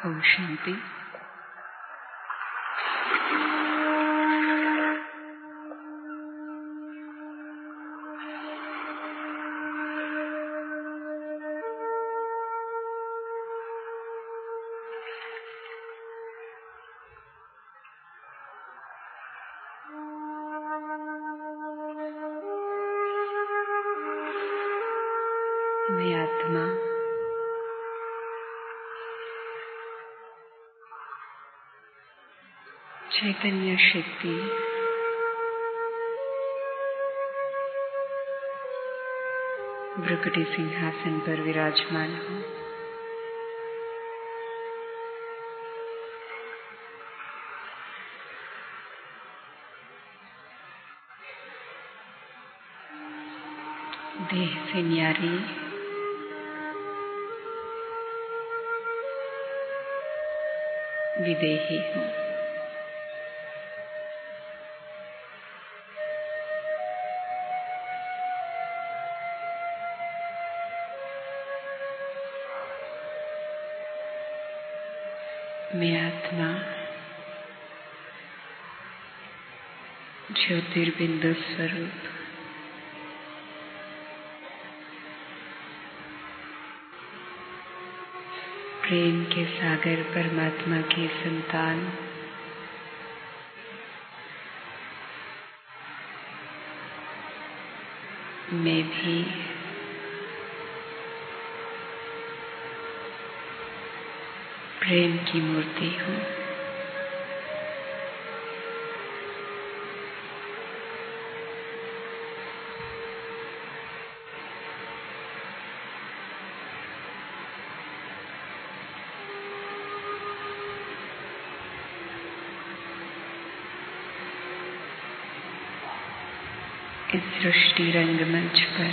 ओम शांति। मैं आत्मा चैतन्य शक्ति भ्रुकुटी सिंहासन पर विराजमान हूँ। देह से न्यारी विदेही हूँ। मैं आत्मा ज्योतिर्बिंदु स्वरूप प्रेम के सागर परमात्मा की संतान मैं भी प्रेम की मूर्ति हूँ। इस सृष्टि रंगमंच पर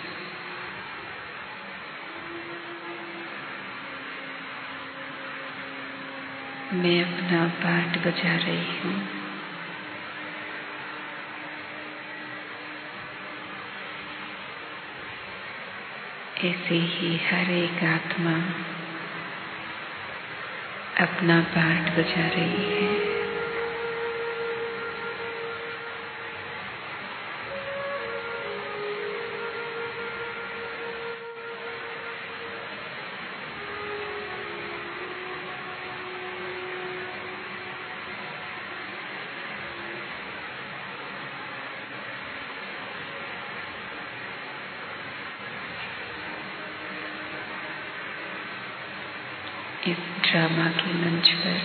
मैं अपना पाठ बजा रही हूँ। ऐसे ही हर एक आत्मा अपना पाठ बजा रही है। इस ड्रामा के मंच पर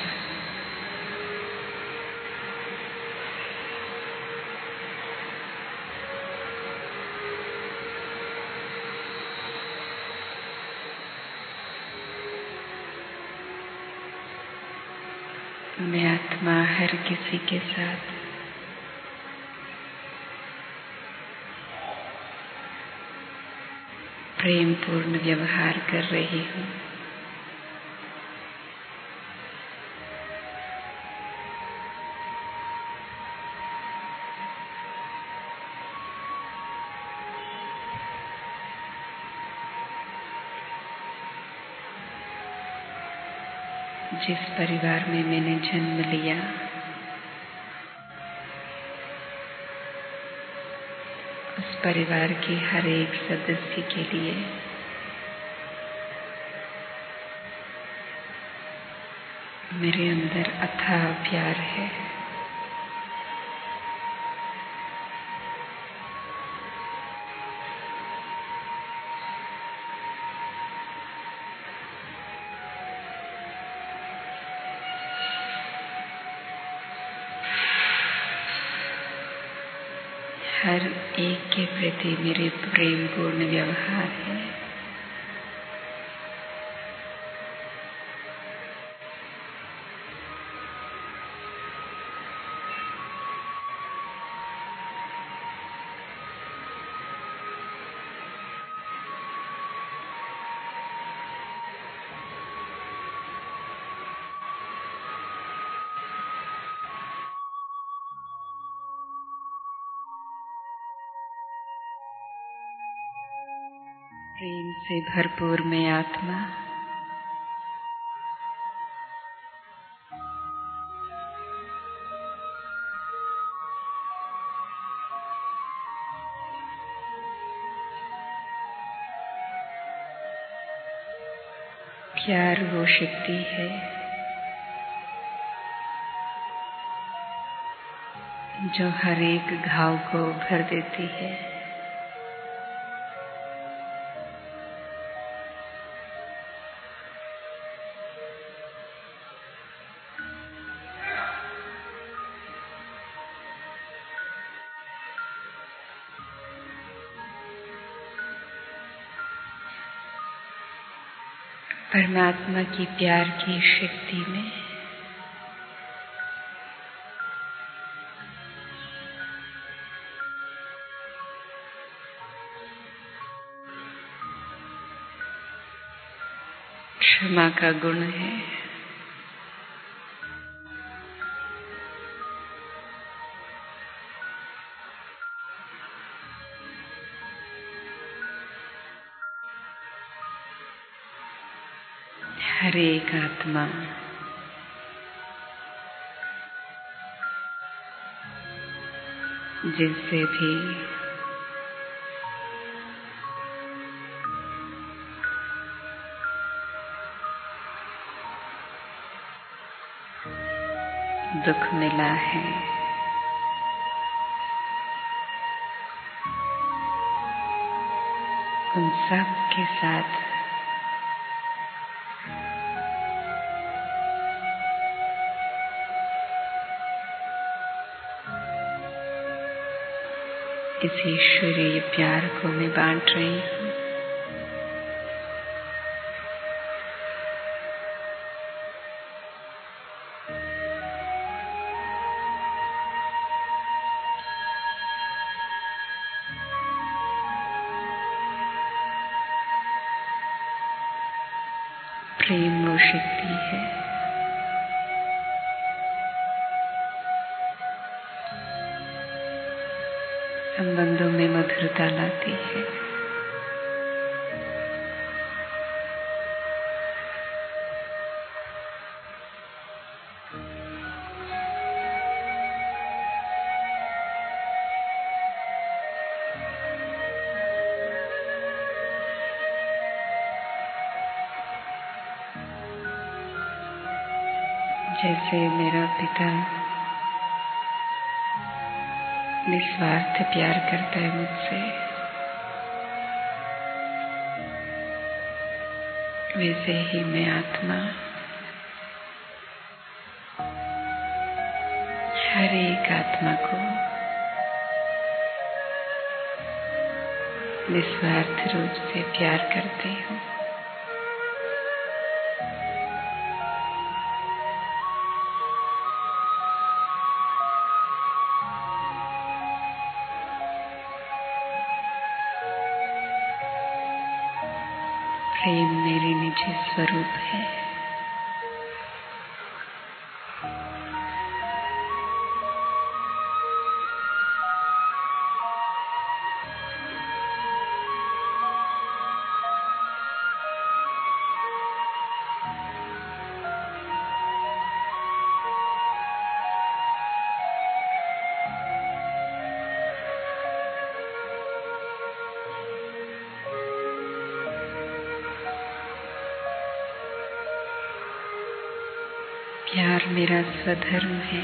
मैं आत्मा हर किसी के साथ प्रेम पूर्ण व्यवहार कर रही हूँ। जिस परिवार में मैंने जन्म लिया उस परिवार के हर एक सदस्य के लिए मेरे अंदर अथाह प्यार है। हर एक के प्रति मेरे प्रेम पूर्ण व्यवहार है। प्रेम से भरपूर मैं आत्मा प्यार वो शक्ति है जो हर एक घाव को भर देती है। परमात्मा की प्यार की शक्ति में क्षमा का गुण है। हर एक आत्मा जिससे भी दुख मिला है, उन सब के साथ इस ईश्वरीय प्यार को मैं बांट रही हूँ। प्रेम वो शक्ति है संबंधों में मधुरता लाती है। जैसे मेरा पिता निस्वार्थ प्यार करता है मुझसे, वैसे ही मैं आत्मा हर एक आत्मा को निस्वार्थ रूप से प्यार करती हूँ। प्रेम मेरे निजी स्वरूप है। प्यार मेरा स्वधर्म है।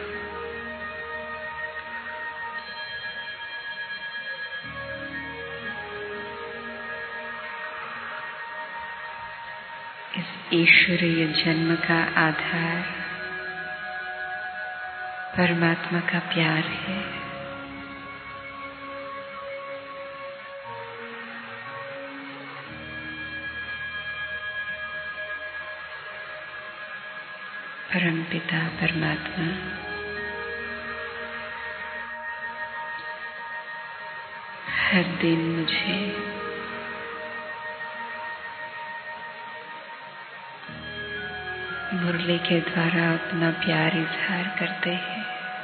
इस ईश्वरीय जन्म का आधार परमात्मा का प्यार है। परमपिता परमात्मा हर दिन मुझे मुरली के द्वारा अपना प्यार इजहार करते हैं।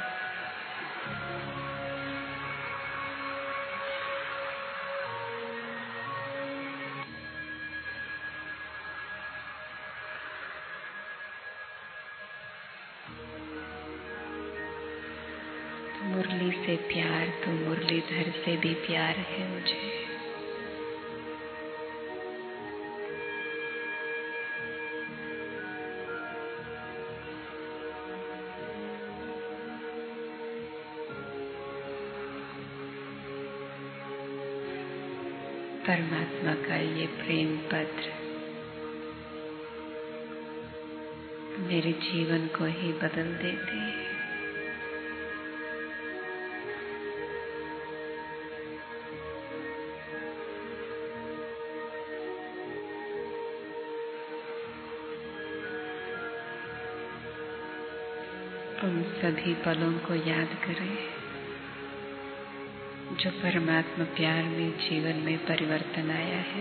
मुरली से प्यार तो मुरलीधर से भी प्यार है मुझे। परमात्मा का ये प्रेम पत्र मेरे जीवन को ही बदल देते हैं। उन सभी पलों को याद करें जो परमात्मा प्यार में जीवन में परिवर्तन आया है।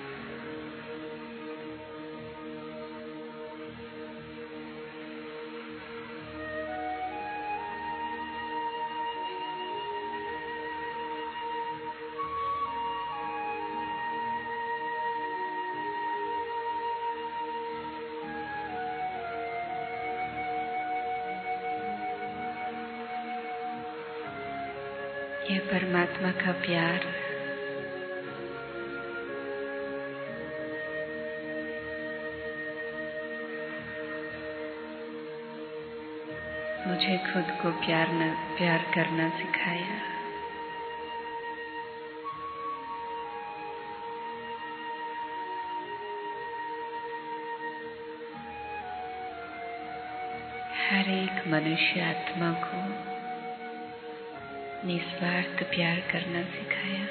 यह परमात्मा का प्यार मुझे खुद को प्यार करना सिखाया। हर एक मनुष्य आत्मा को निस्वार्थ प्यार करना सिखाया।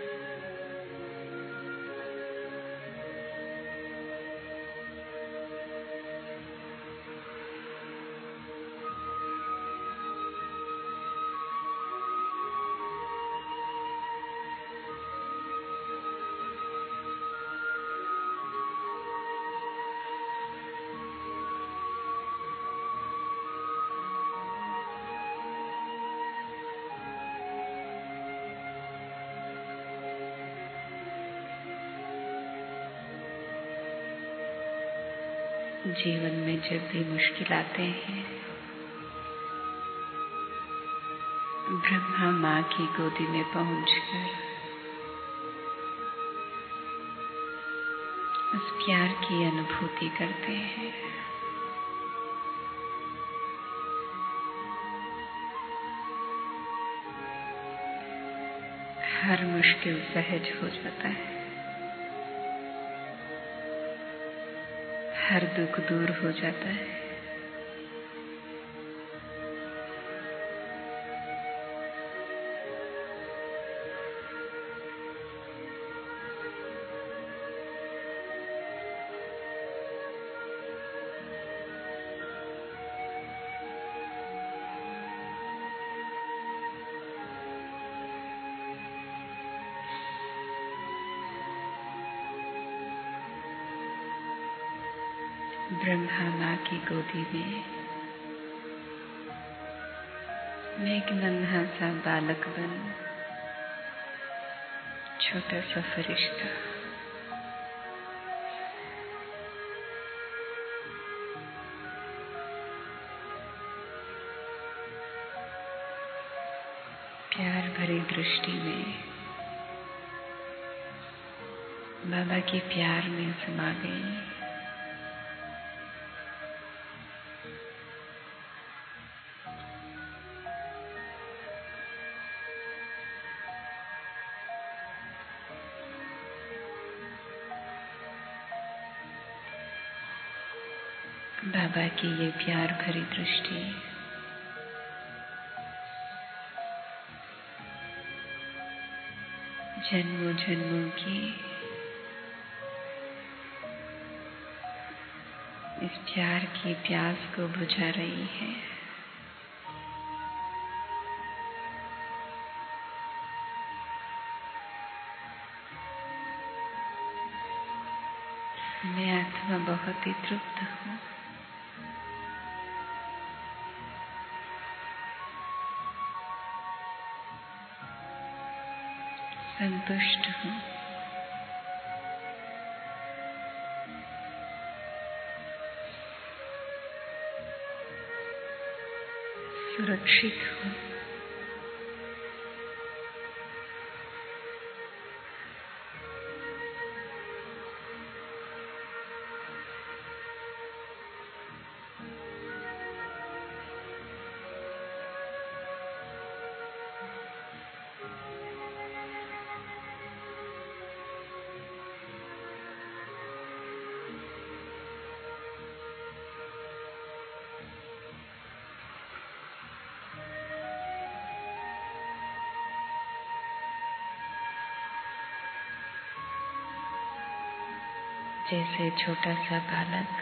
जीवन में जब भी मुश्किल आते हैं, ब्रह्मा माँ की गोदी में पहुंचकर उस प्यार की अनुभूति करते हैं। हर मुश्किल सहज हो जाता है, हर दुख दूर हो जाता है। ब्रह्मा माँ की गोदी में मैं एक नन्हा सा बालक बन, छोटा सा फरिश्ता, प्यार भरी दृष्टि में बाबा के प्यार में समा गई। बाबा की ये प्यार भरी दृष्टि जन्मों जन्मों की इस प्यार की प्यास को बुझा रही है। मैं आत्मा बहुत ही तृप्त हूँ। संतुष्ट हूँ। सुरक्षित हूँ। जैसे छोटा सा बालक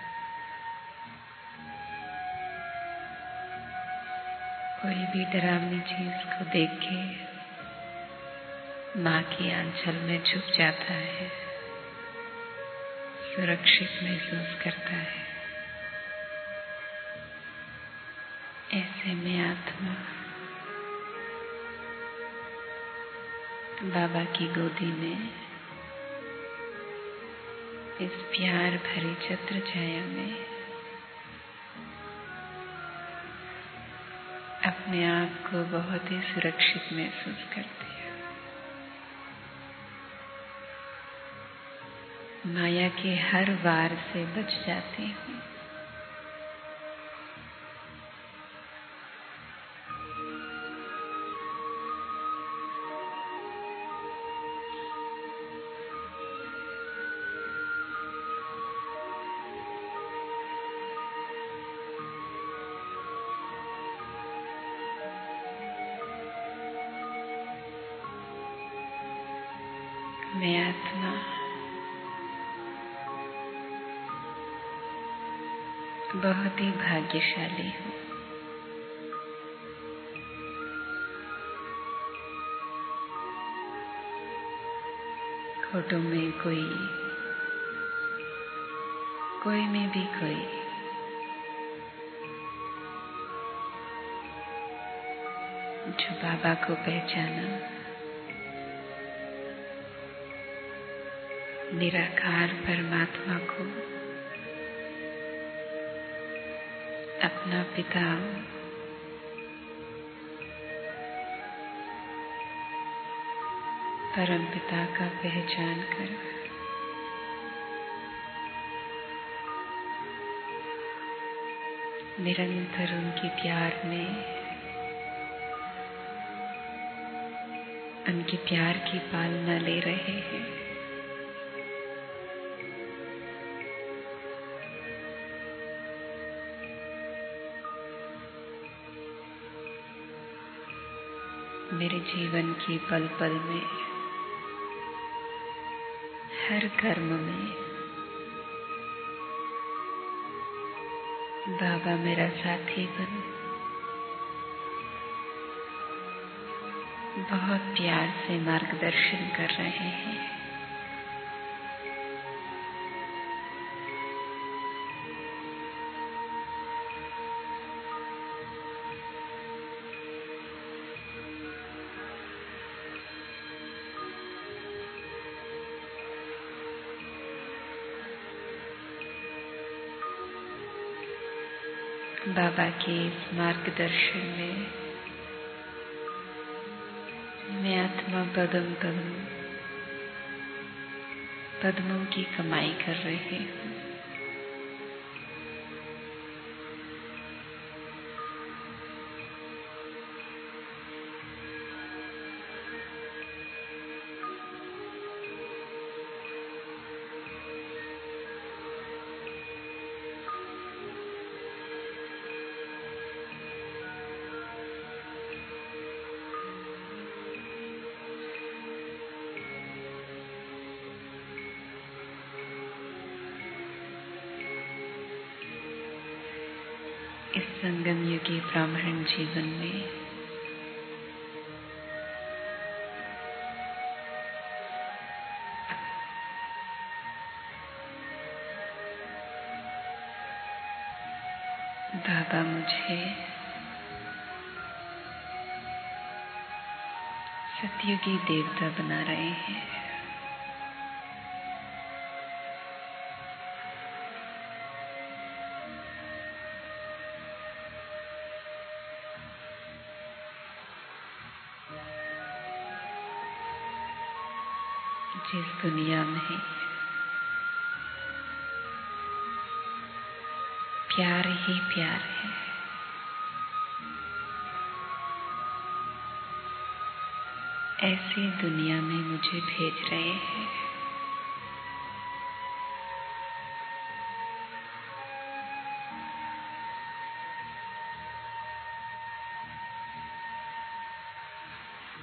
कोई भी डरावनी चीज को देख के माँ की आंचल में छुप जाता है, सुरक्षित महसूस करता है। ऐसे में आत्मा बाबा की गोदी में इस प्यार भरी छत्र छाया में अपने आप को बहुत ही सुरक्षित महसूस करती है। माया के हर वार से बच जाती हूँ। मैं आत्मा बहुत ही भाग्यशाली हूँ। खोटों में कोई में भी कोई जो बाबा को पहचाना, निराकार परमात्मा को अपना पिता परम पिता का पहचान कर निरंतर उनके प्यार में, उनके प्यार की पालना ले रहे हैं। मेरे जीवन के पल पल में, हर कर्म में बाबा मेरा साथी बन बहुत प्यार से मार्गदर्शन कर रहे हैं। बाबा के इस मार्गदर्शन में मैं आत्मा पद्मों की कमाई कर रही हूँ। इस संगम युगी ब्राह्मण जीवन में बाबा मुझे सतयुगी देवता बना रहे हैं। जिस दुनिया में प्यार ही प्यार है, ऐसी दुनिया में मुझे भेज रहे हैं।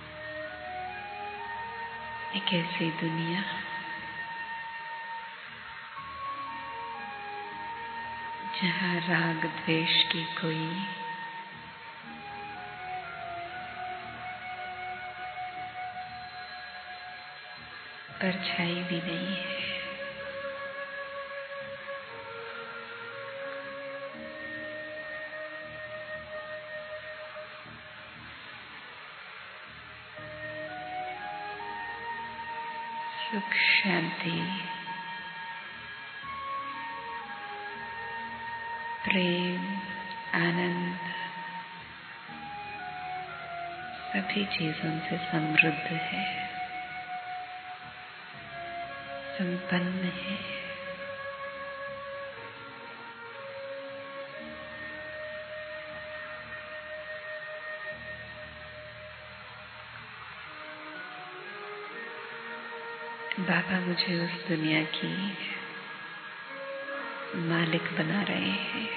एक ऐसी दुनिया जहाँ राग द्वेष की कोई परछाई भी नहीं है। सुख, शांति, प्रेम, आनंद सभी चीजों से समृद्ध है, संपन्न है। बाबा मुझे उस दुनिया की मालिक बना रहे हैं।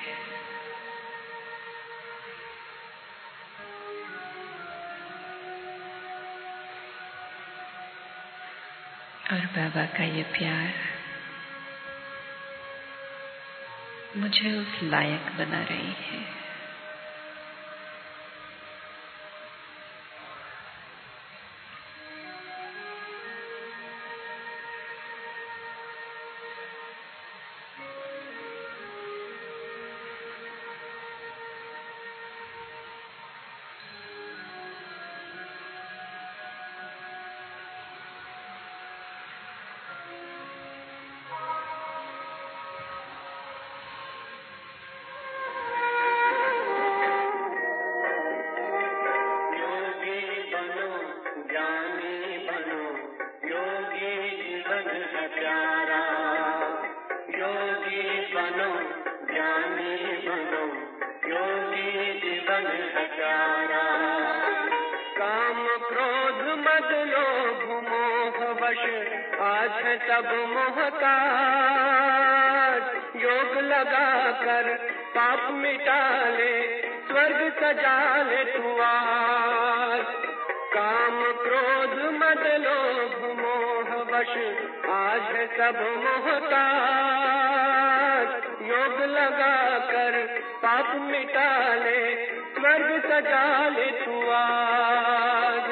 और बाबा का ये प्यार मुझे उस लायक बना रही है। आज है सब मोहताज, योग लगा कर पाप मिटा ले, स्वर्ग सजा ले तू आज। काम क्रोध मद लोभ मोह वश आज है सब मोहताज, योग लगा कर पाप मिटा ले, स्वर्ग सजा ले तू आज।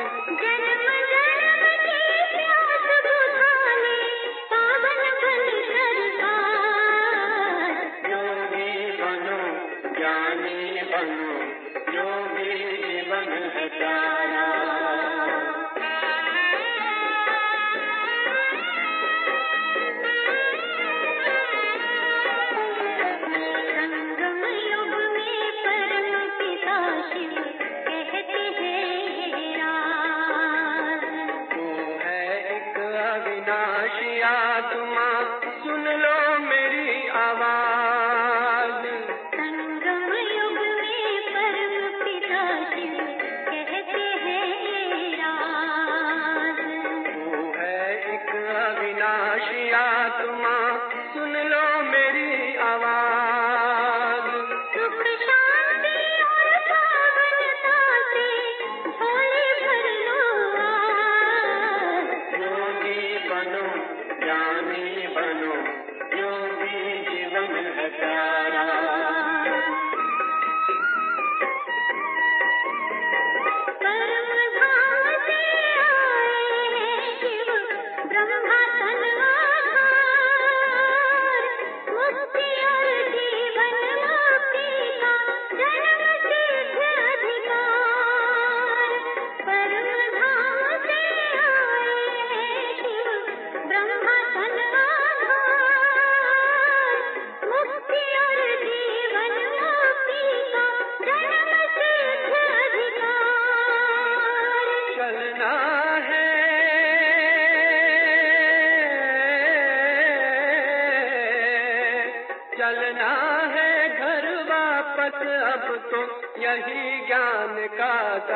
चलना है घर वापस, अब तो यही ज्ञान का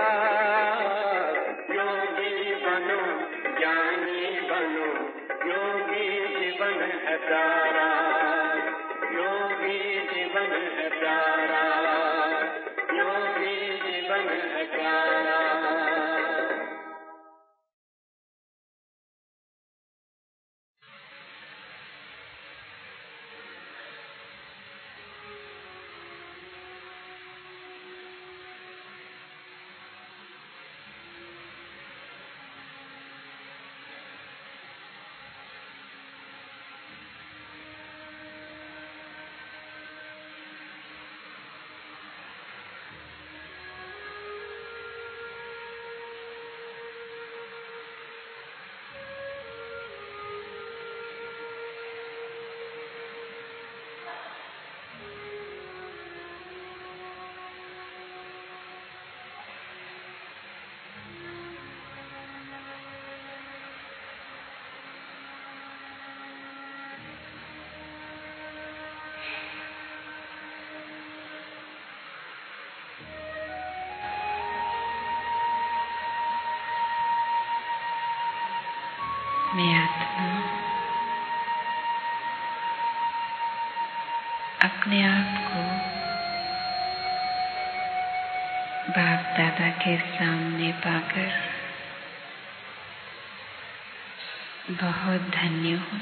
सार। योगी बनो, ज्ञानी बनो, योगी जीवन है प्यारा, योगी जीवन है प्यारा, योगी जीवन है प्यारा। अपने आप को बाप दादा के सामने पाकर बहुत धन्य हूँ।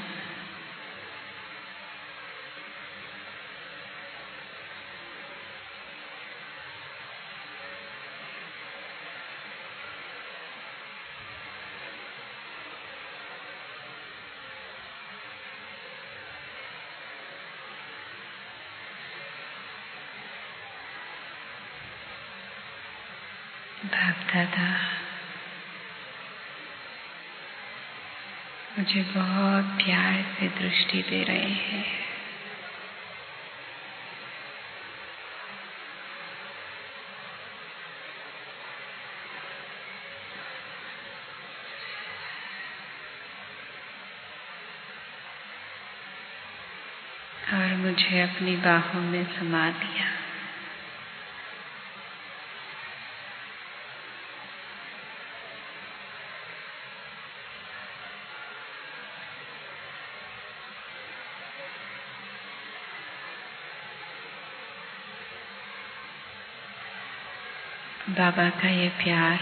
बाप दादा मुझे बहुत प्यार से दृष्टि दे रहे हैं। और मुझे अपनी बाहों में समा लिया। बाबा का ये प्यार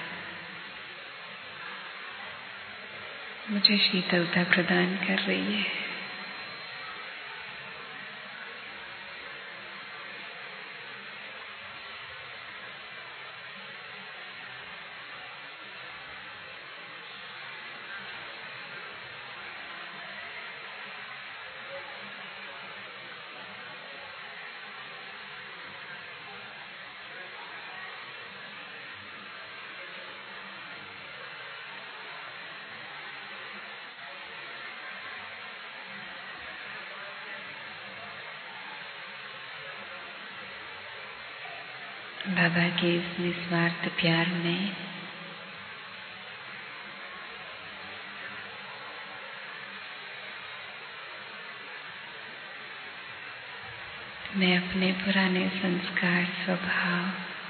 मुझे शीतलता प्रदान कर रही है। बाबा के इस निस्वार्थ प्यार में मैं अपने पुराने संस्कार, स्वभाव,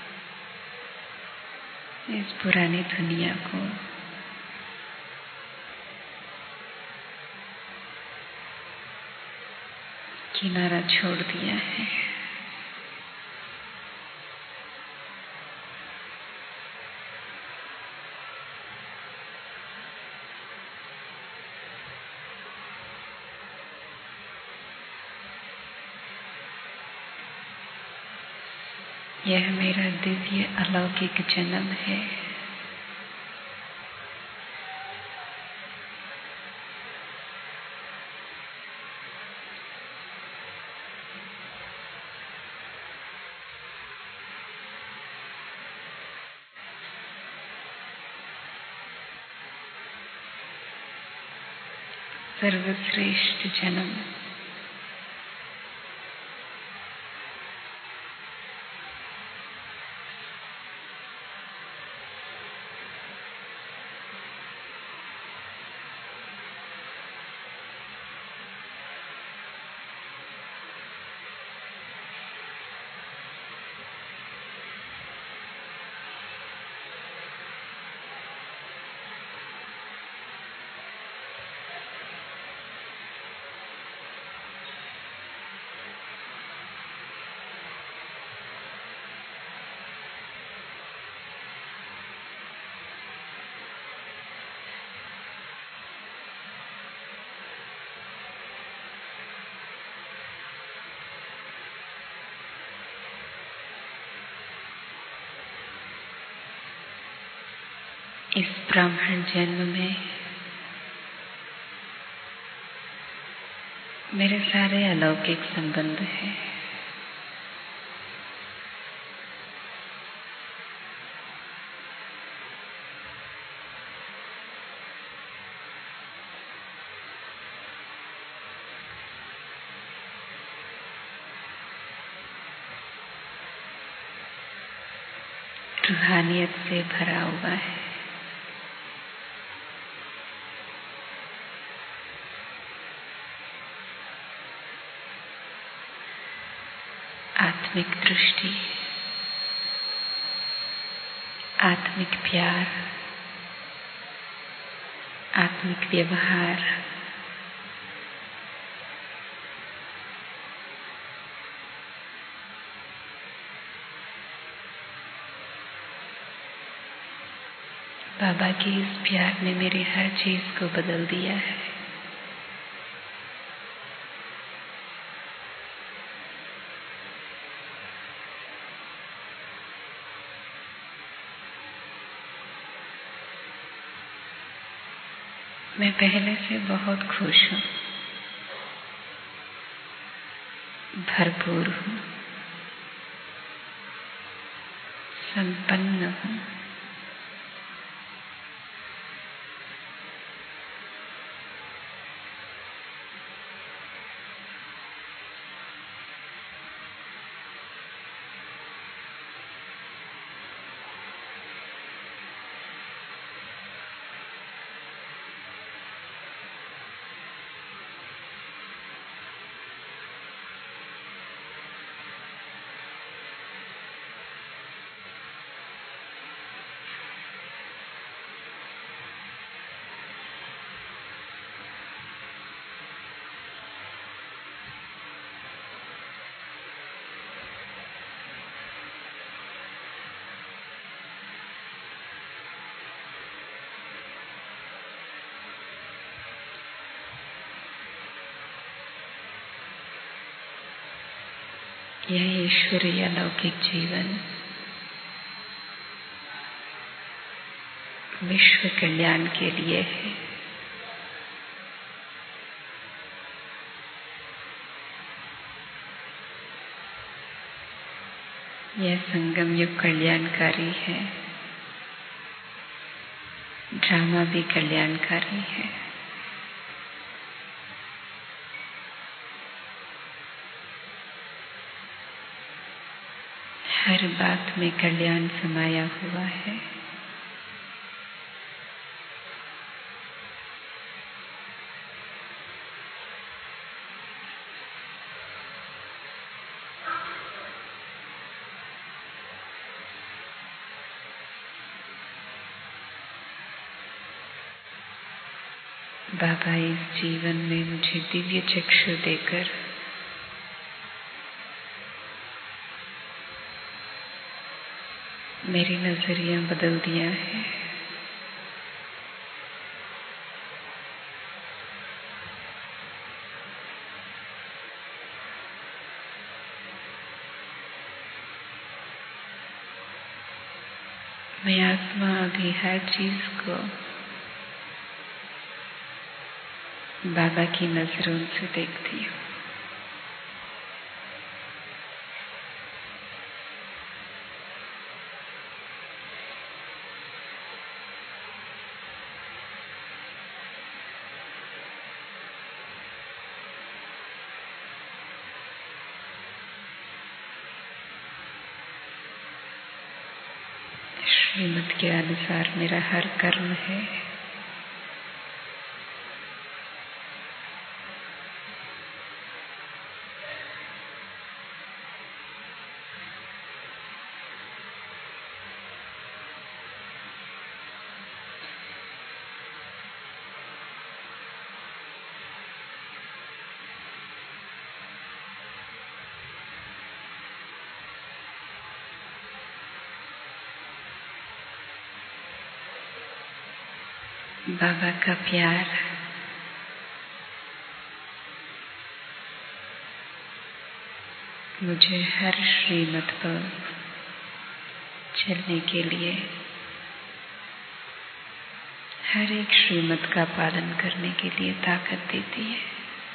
इस पुरानी दुनिया को किनारा छोड़ दिया है। यह मेरा दिव्य अलौकिक जन्म है। सर्वश्रेष्ठ जन्म। इस ब्राह्मण जन्म में मेरे सारे अलौकिक संबंध हैं। रूहानियत से भरा हुआ है। आत्मिक दृष्टि, आत्मिक प्यार, आत्मिक व्यवहार, बाबा के इस प्यार ने मेरी हर चीज को बदल दिया है। मैं पहले से बहुत खुश हूँ, भरपूर हूँ, संपन्न हूँ। यह ईश्वरीय अलौकिक जीवन विश्व कल्याण के लिए है। यह संगम युग कल्याणकारी है, ड्रामा भी कल्याणकारी है। हर बात में कल्याण समाया हुआ है। बाबा इस जीवन में मुझे दिव्य चक्षु देकर मेरी नजरिया बदल दिया है। मैं आत्मा अभी हर चीज को बाबा की नजरों से देखती हूँ। श्रीमत के अनुसार मेरा हर कर्म है। बाबा का प्यार मुझे हर श्रीमत पर चलने के लिए, हर एक श्रीमत का पालन करने के लिए ताकत देती है।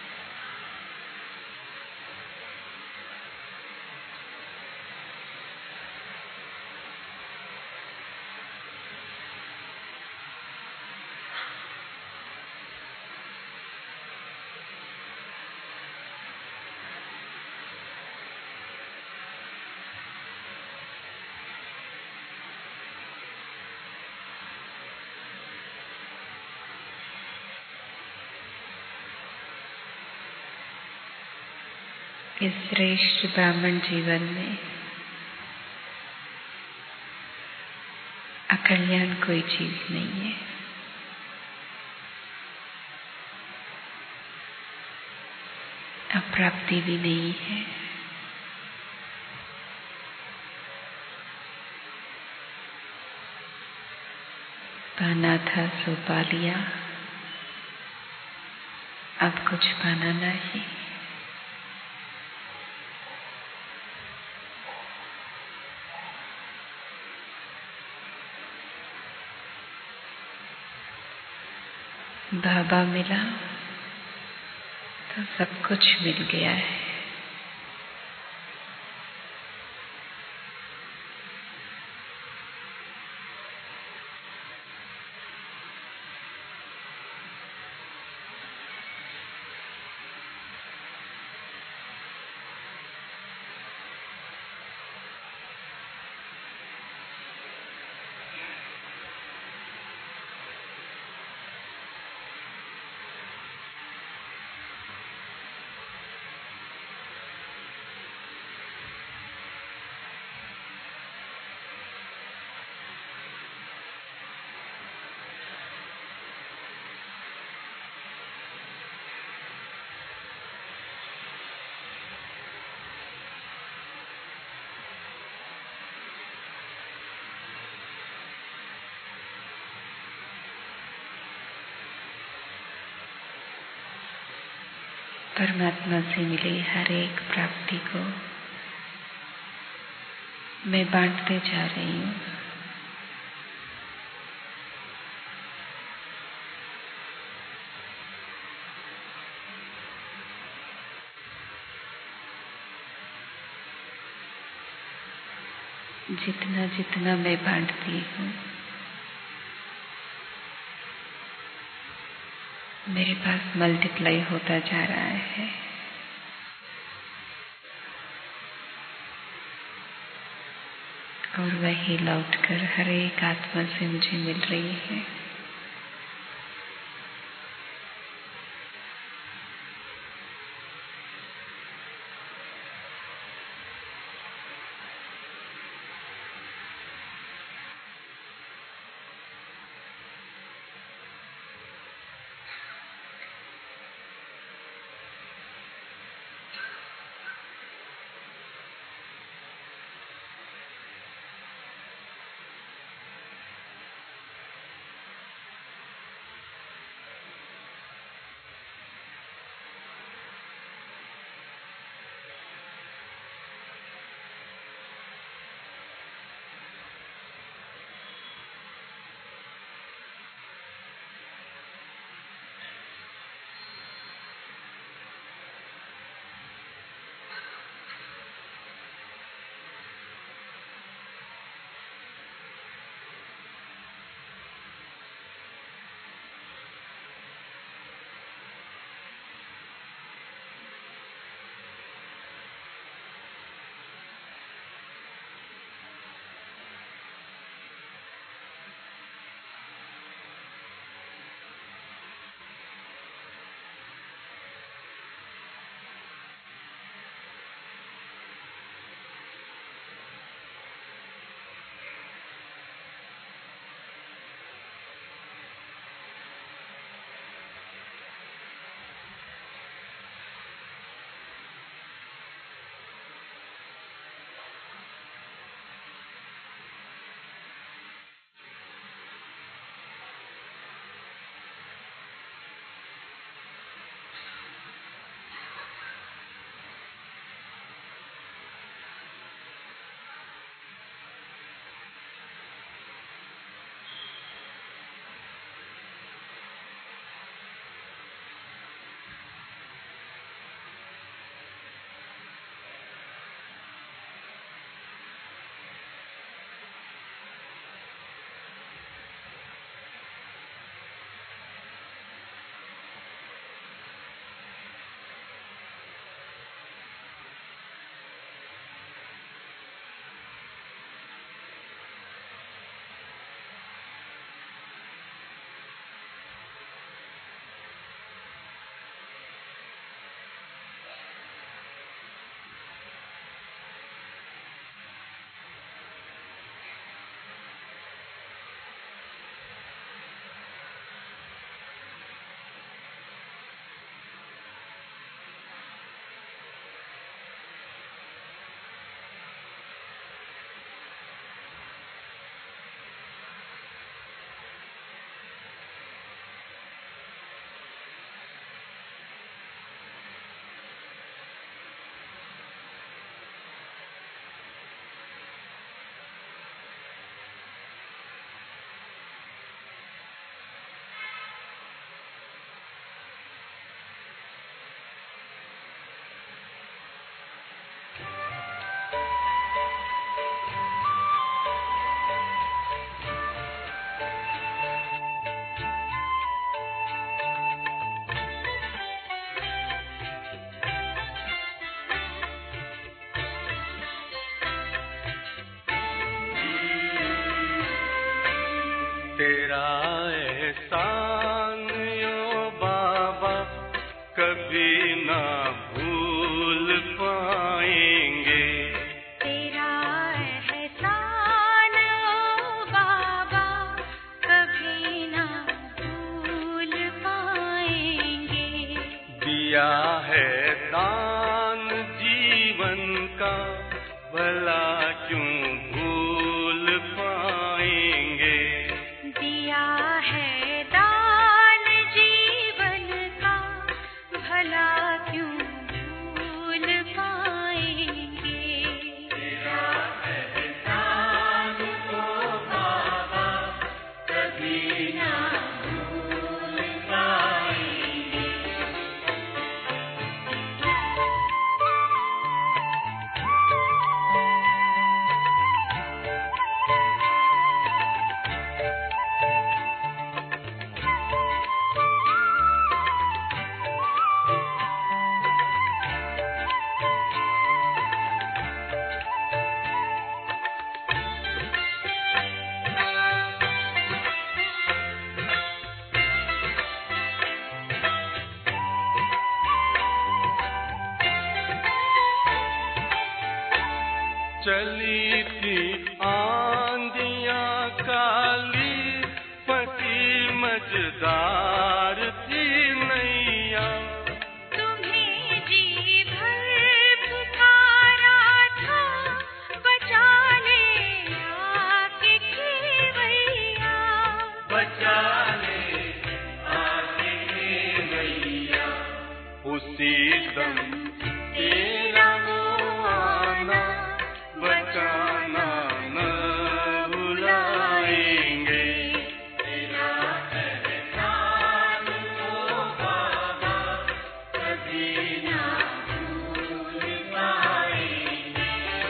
इस श्रेष्ठ ब्राह्मण जीवन में अकल्याण कोई चीज नहीं है। अप्राप्ति भी नहीं है। पाना था सो पा लिया, अब कुछ पाना नहीं। बाबा मिला तो सब कुछ मिल गया है। परमात्मा से मिली हर एक प्राप्ति को मैं बांटते जा रही हूँ। जितना जितना मैं बांटती हूँ, मेरे पास मल्टीप्लाई होता जा रहा है। और वही लौटकर हर एक आत्मा से मुझे मिल रही है। तेरा एहसान यो बाबा कभी ना भूल पाएंगे। तेरा एहसान ओ बाबा कभी ना भूल पाएंगे। दिया है दान जीवन का भला क्यों भूल पाएंगे। दिया है दान जीवन का भला क्यों भूल पाएंगे। तेरा एहसान ओ बाबा कभी ना भूल पाएंगे। चली थी आंधियां काली फंसी मझधार थी नैया। तुम्हें जी भर पुकारा था बचा ले आके खेवैया। बचा ले आके खेवैया। उसी दम तेरा वो आना बचाना न भुलाएंगे। तेरा एहसान ओ बाबा कभी ना भूल पाएंगे।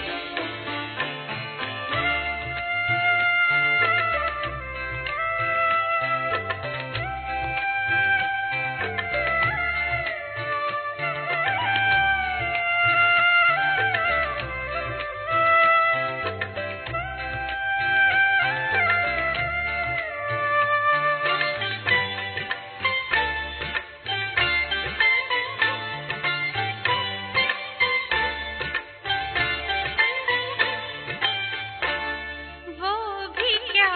वो भी क्या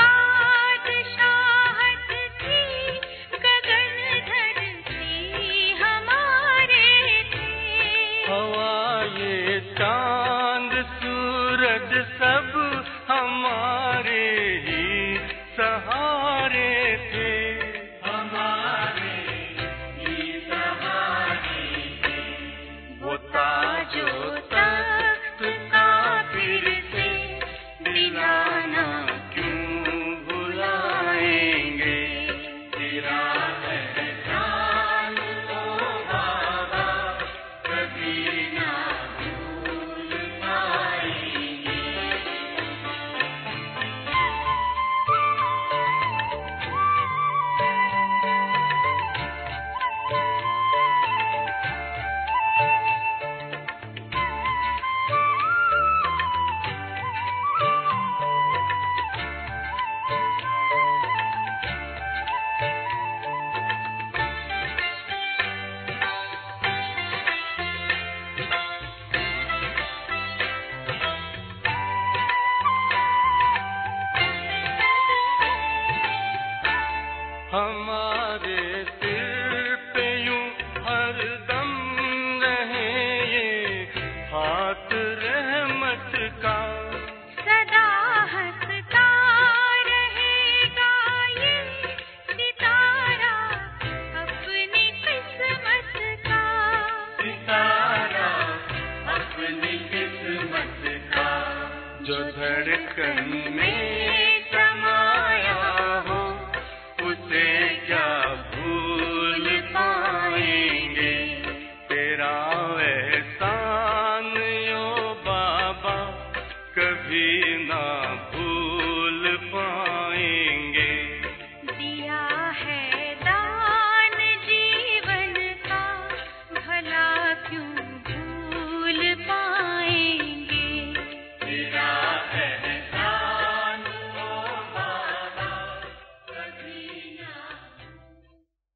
बादशाहत थी गगन धरती हमारे थे। हवा ये चांद सूरज सब हमारे ही सहारे थे। हमारे ही सहारे थे। वो ताजो तख्त का फिर से दिलाना क्यों भुलाएंगे। तेरा एहसान ओ बाबा कभी ना भूल पाएंगे। हमारे सिर पे यूं हरदम रहे ये हाथ रहमत का। सदा हंसता रहेगा ये सितारा अपनी किस्मत का। सितारा अपनी किस्मत का। जो धड़कन में समाया हो उसे क्या भूल पाएंगे। तेरा एहसान यो बाबा कभी ना भूल